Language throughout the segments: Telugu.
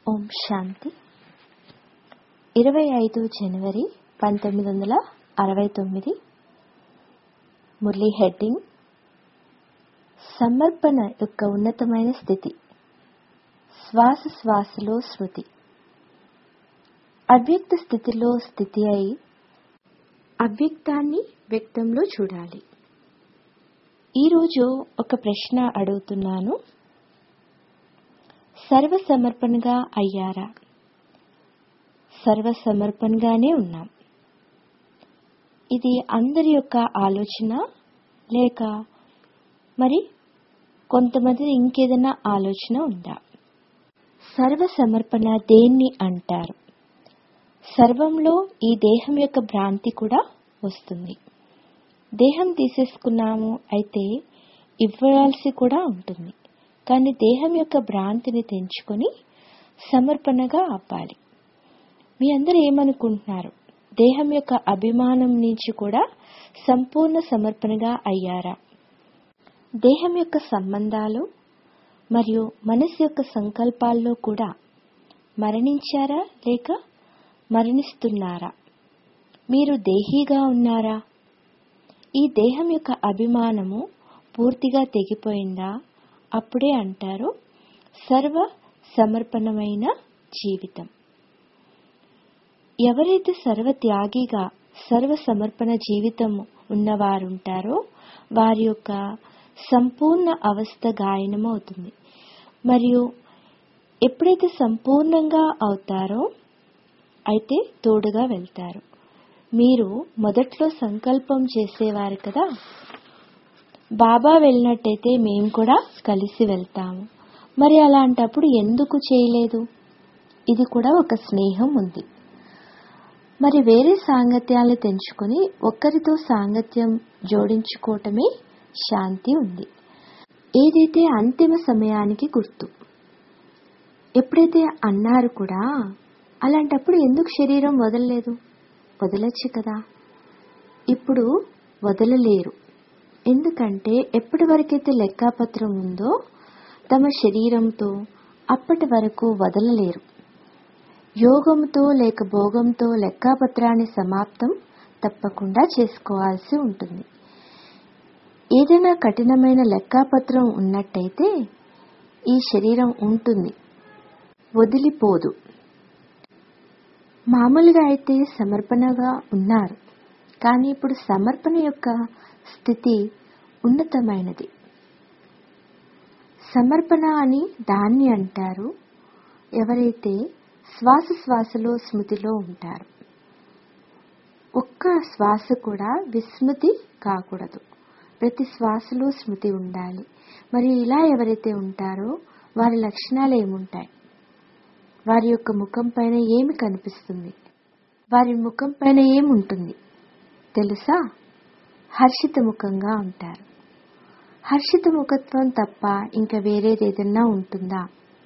ఓం శాంతి. 25 జనవరి 1969. మురళీ హెడ్డింగ్: సమర్పణ యొక్క ఉన్నతమైన స్థితి. శ్వాస శ్వాసలో స్మృతి. అవ్యక్త స్థితిలో స్థితి అయి అవ్యక్తాన్ని వ్యక్తంలో చూడాలి. ఈరోజు ఒక ప్రశ్న అడుగుతున్నాను. సర్వసమర్పణగా అయ్యారా? సర్వసమర్పణగానే ఉన్నాం. ఇది అందరి యొక్క ఆలోచన, లేక మరి కొంతమంది ఇంకేదైనా ఆలోచన ఉందా? సర్వసమర్పణ దేన్ని అంటారు? సర్వంలో ఈ దేహం యొక్క భ్రాంతి కూడా వస్తుంది. దేహం తీసేసుకున్నాము అయితే ఇవ్వాల్సి కూడా ఉంటుంది. కానీ దేహం యొక్క భ్రాంతిని తెంచుకొని సమర్పణగా అవ్వాలి. మీ అందరూ ఏమనుకుంటున్నారు? దేహం యొక్క అభిమానం నుంచి కూడా సంపూర్ణ సమర్పణగా అయ్యారా? దేహం యొక్క సంబంధాలు మరియు మనసు యొక్క సంకల్పాల్లో కూడా మరణించారా లేక మరణిస్తున్నారా? మీరు దేహీగా ఉన్నారా? ఈ దేహం యొక్క అభిమానము పూర్తిగా తెగిపోయిందా? అప్పుడే అంటారు సర్వ సమర్పణమైన జీవితం. ఎవరైతే సర్వ త్యాగిగా సర్వ సమర్పణ జీవితం ఉన్నవారుంటారో వారి యొక్క సంపూర్ణ అవస్థ గాయనం అవుతుంది. మరియు ఎప్పుడైతే సంపూర్ణంగా అవుతారో అయితే తోడుగా వెళ్తారు. మీరు మొదట్లో సంకల్పం చేసేవారు కదా, బాబా వెళ్ళినట్టయితే మేము కూడా కలిసి వెళ్తాము. మరి అలాంటప్పుడు ఎందుకు చేయలేదు? ఇది కూడా ఒక స్నేహం ఉంది. మరి వేరే సాంగత్యాలు తెంచుకొని ఒక్కరితో సాంగత్యం జోడించుకోవటమే శాంతి ఉంది. ఏదైతే అంతిమ సమయానికి గుర్తు. ఎప్పుడైతే అన్నారు కూడా, అలాంటప్పుడు ఎందుకు శరీరం వదలలేదు? వదలొచ్చు కదా. ఇప్పుడు వదలలేరు. ఎందుకంటే ఎప్పటి వరకైతే లెక్కాపత్రం ఉందో తమ శరీరంతో అప్పటి వరకు వదలలేరు. యోగంతో లేక భోగంతో లెక్కాపత్రాన్ని సమాప్తం తప్పకుండా చేసుకోవాల్సి ఉంటుంది. ఏదైనా కఠినమైన లెక్కాపత్రం ఉన్నట్టయితే ఈ శరీరం ఉంటుంది, వదిలిపోదు. మామూలుగా అయితే సమర్పణగా ఉన్నారు, కానీ ఇప్పుడు సమర్పణ యొక్క స్థితి ఉన్నతమైనది. సమర్పణ అని దాన్ని అంటారు ఎవరైతే శ్వాస శ్వాసలో స్మృతిలో ఉంటారు. ఒక్క శ్వాస కూడా విస్మృతి కాకూడదు. ప్రతి శ్వాసలో స్మృతి ఉండాలి. మరి ఇలా ఎవరైతే ఉంటారో వారి లక్షణాలు ఏముంటాయి? వారి యొక్క ముఖం పైన ఏమి కనిపిస్తుంది? వారి ముఖం పైన ఏముంటుంది తెలుసా? హర్షిత ముఖంగా ఉంటారు. హర్షిత ముఖత్వం తప్ప ఇంకా వేరేదేదన్నా ఉంటుందా?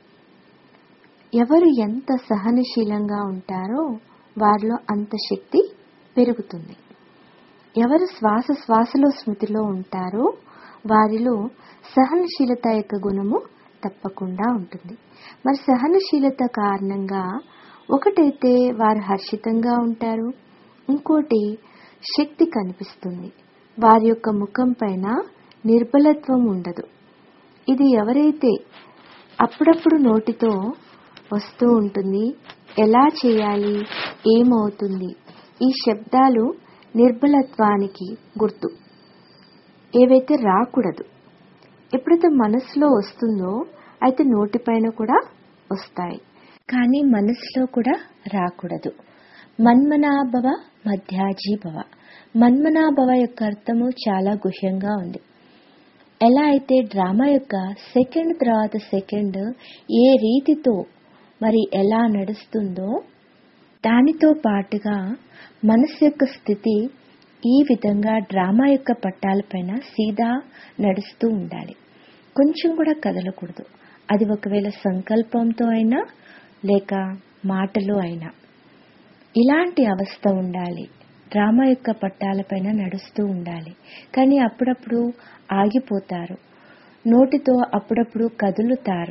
ఎవరు ఎంత సహనశీలంగా ఉంటారో వారిలో అంత శక్తి పెరుగుతుంది. ఎవరు శ్వాస శ్వాసలో స్మృతిలో ఉంటారో వారిలో సహనశీలత యొక్క గుణము తప్పకుండా ఉంటుంది. మరి సహనశీలత కారణంగా ఒకటైతే వారు హర్షితంగా ఉంటారు, ఇంకోటి శక్తి కనిపిస్తుంది. వారి యొక్క ముఖం పైన నిర్బలత్వం ఉండదు. ఇది ఎవరైతే అప్పుడప్పుడు నోటితో వస్తూ ఉంటుంది, ఎలా చేయాలి, ఏమవుతుంది, ఈ శబ్దాలు నిర్బలత్వానికి గుర్తు. ఏవైతే రాకూడదు. ఎప్పుడైతే మనసులో వస్తుందో అయితే నోటిపైన కూడా వస్తాయి, కానీ మనసులో కూడా రాకూడదు. మన్మనాభవ మధ్యాజీభవ. మన్మనాభవ యొక్క అర్థము చాలా గుహ్యంగా ఉంది. ఎలా అయితే డ్రామా యొక్క సెకండ్ తర్వాత సెకండ్ ఏ రీతితో మరి ఎలా నడుస్తుందో దానితో పాటుగా మనసు యొక్క స్థితి ఈ విధంగా డ్రామా యొక్క పట్టాలపైన సీదా నడుస్తూ ఉండాలి. కొంచెం కూడా కదలకూడదు. అది ఒకవేళ సంకల్పంతో అయినా లేక మాటలు అయినా ఇలాంటి అవస్థ ఉండాలి. డ్రామా యొక్క పట్టాలపైన నడుస్తూ ఉండాలి. కానీ అప్పుడప్పుడు ఆగిపోతారు, నోటితో అప్పుడప్పుడు కదులుతారు,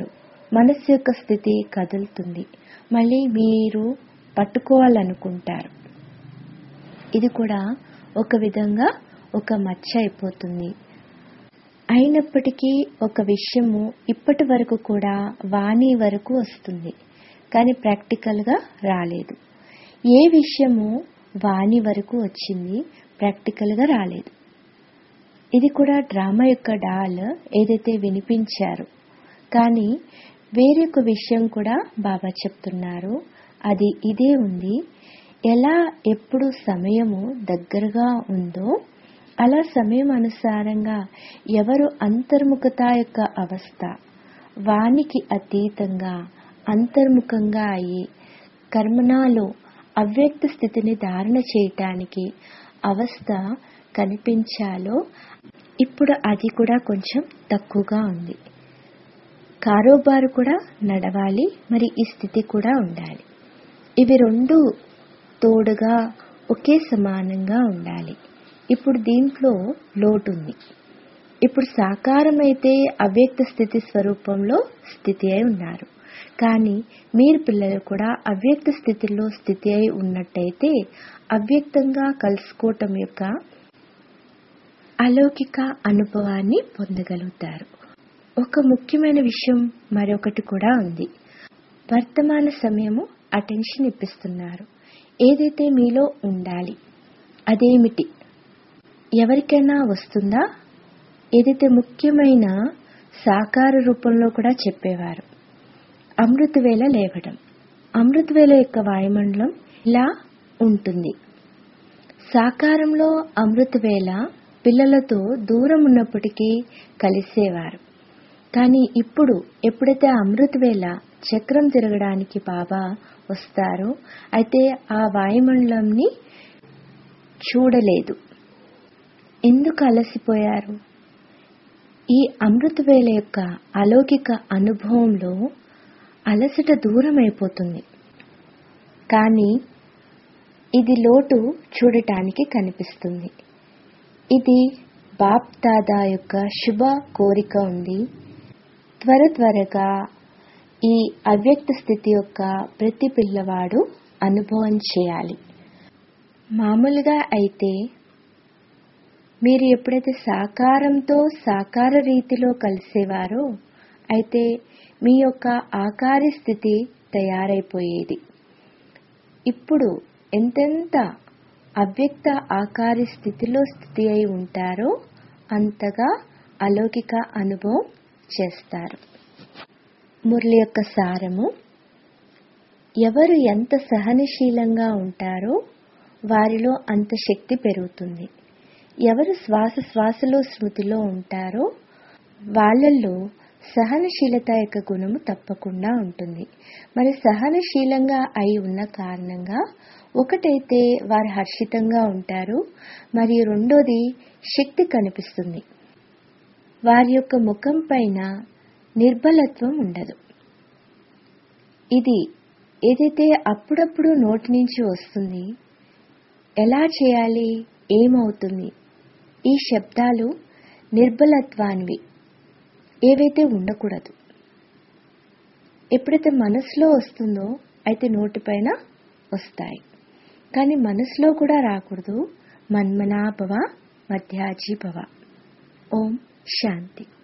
మనస్సు యొక్క స్థితి కదులుతుంది. మళ్ళీ మీరు పట్టుకోవాలనుకుంటారు. ఇది కూడా ఒక విధంగా ఒక మచ్చ అయిపోతుంది. అయినప్పటికీ ఒక విషయము ఇప్పటి వరకు కూడా వాణి వరకు వస్తుంది, కానీ ప్రాక్టికల్గా రాలేదు. ఏ విషయము వాణి వరకు వచ్చింది, ప్రాక్టికల్గా రాలేదు. ఇది కూడా డ్రామా యొక్క డాల్ ఏదైతే వినిపించారు, కానీ వేరొక విషయం కూడా బాబా చెప్తున్నారు. అది ఇదే ఉంది. ఎలా ఎప్పుడు సమయము దగ్గరగా ఉందో అలా సమయం అనుసారంగా ఎవరు అంతర్ముఖత యొక్క అవస్థ వానికి అతీతంగా అంతర్ముఖంగా అయ్యి కర్మణాలో అవ్యక్త స్థితిని ధారణ చేయటానికి అవస్థ కనిపించాలో ఇప్పుడు అది కూడా కొంచెం తక్కువగా ఉంది. కారోబారు కూడా నడవాలి, మరి ఈ స్థితి కూడా ఉండాలి. ఇవి రెండు తోడుగా ఒకే సమానంగా ఉండాలి. ఇప్పుడు దీంట్లో లోటుంది. ఇప్పుడు సాకారమైతే అవ్యక్త స్థితి స్వరూపంలో స్థితి అయి ఉన్నారు, కానీ మీరు పిల్లలు కూడా అవ్యక్త స్థితిలో స్థితి అయి ఉన్నట్టయితే అవ్యక్తంగా కలుసుకోవటం యొక్క అలౌకిక అనుభవాన్ని పొందగలుగుతారు. ఒక ముఖ్యమైన విషయం మరొకటి కూడా ఉంది. వర్తమాన సమయము అటెన్షన్ ఇప్పిస్తున్నారు. ఏదైతే మీలో ఉండాలి అదేమిటి ఎవరికైనా వస్తుందా? ఏదైతే ముఖ్యమైన సాకార రూపంలో కూడా చెప్పేవారు, అమృతవేళ లేవడం. అమృతవేళ యొక్క వాయుమండలం ఇలా ఉంటుంది. సాకారంలో అమృతవేళ పిల్లలతో దూరం ఉన్నప్పటికీ కలిసేవారు, కానీ ఇప్పుడు ఎప్పుడైతే అమృతవేళ చక్రం తిరగడానికి బాబా వస్తారో అయితే ఆ వాయుమండలంని చూడలేదు. ఎందుకు అలసిపోయారు? ఈ అమృతవేళ యొక్క అలౌకిక అనుభవంలో అలసట దూరం అయిపోతుంది, కానీ ఇది లోటు చూడటానికి కనిపిస్తుంది. ఇది బాప్ దాదా యొక్క శుభ కోరిక ఉంది. త్వరగా ఈ అవ్యక్త స్థితి యొక్క ప్రతి పిల్లవాడు అనుభవం చేయాలి. మామూలుగా అయితే మీరు ఎప్పుడైతే సాకారంతో సాకార రీతిలో కలిసేవారో అయితే మీ యొక్క ఆకారి స్థితి తయారైపోయేది. ఇప్పుడు ఎంతెంత అవ్యక్త ఆకారి స్థితిలో స్థితి అయి ఉంటారో అంతగా అలౌకిక అనుభవం చేస్తారు. మురళి యొక్క సారము: ఎవరు ఎంత సహనశీలంగా ఉంటారో వారిలో అంత శక్తి పెరుగుతుంది. ఎవరు శ్వాసలో స్మృతిలో ఉంటారో వాళ్ళల్లో సహనశీలత యొక్క గుణము తప్పకుండా ఉంటుంది. మరి సహనశీలంగా అయి ఉన్న కారణంగా ఒకటైతే వారు హర్షితంగా ఉంటారు, మరియు రెండోది శక్తి కనిపిస్తుంది. వారి యొక్క ముఖం పైన నిర్బలత్వం ఉండదు. ఇది ఏదైతే అప్పుడప్పుడు నోటి నుంచి వస్తుంది, ఎలా చేయాలి, ఏమవుతుంది, ఈ శబ్దాలు నిర్బలత్వానివి, ఏవైతే ఉండకూడదు. ఎప్పుడైతే మనసులో వస్తుందో అయితే నోటిపైన వస్తాయి, కానీ మనసులో కూడా రాకూడదు. మన్మనా భవ మధ్యాజీ భవ. ఓం శాంతి.